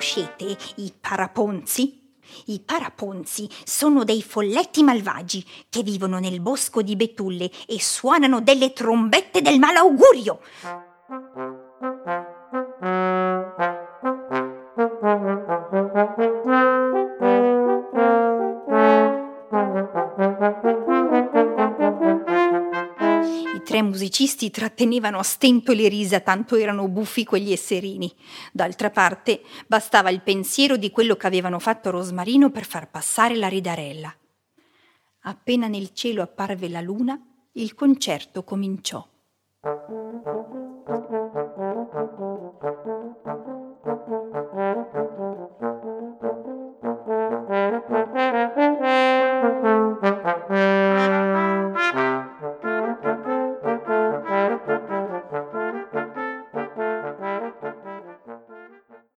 Conoscete i paraponzi? I paraponzi sono dei folletti malvagi che vivono nel bosco di betulle e suonano delle trombette del malaugurio. I tre musicisti trattenevano a stento le risa, tanto erano buffi quegli esserini. D'altra parte, bastava il pensiero di quello che avevano fatto a Rosmarino per far passare la ridarella. Appena nel cielo apparve la luna, il concerto cominciò.